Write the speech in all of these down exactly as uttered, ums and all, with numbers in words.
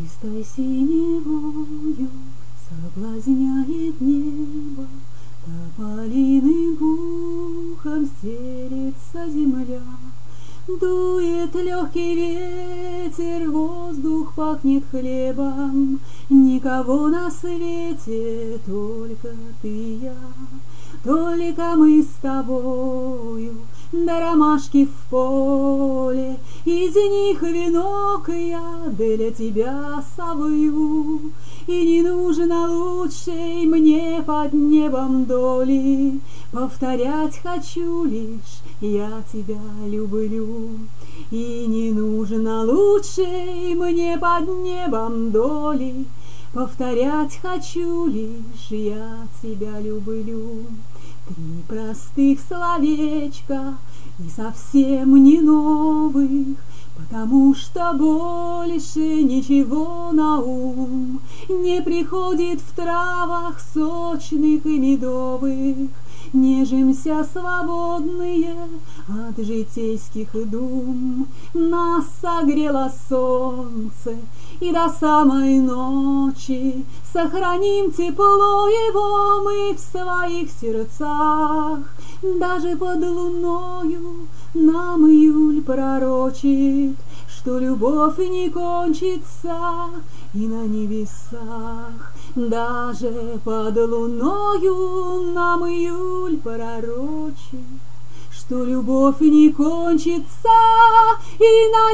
Чистой синевою соблазняет небо, тополиным пухом стелется земля. Дует легкий ветер, воздух пахнет хлебом. Никого на свете, только ты и я. Только мы с тобою, да ромашки в поле, из них венок я для тебя совью. И не нужно лучшей мне под небом доли, повторять хочу лишь я тебя люблю. И не нужно лучшей мне под небом доли, повторять хочу лишь я тебя люблю. Три простых словечка и совсем не новых, потому что больше ничего на ум не приходит в травах сочных и медовых. Нежимся свободные от житейских дум. Нас согрело солнце, и до самой ночи сохраним тепло его мы в своих сердцах. Даже под луною нам июль пророчит, что любовь не кончится и на небесах. Даже под луною нам июль пророчит, что любовь не кончится и на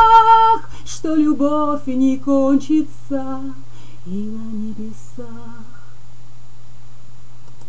небесах, что любовь не кончится и на небесах.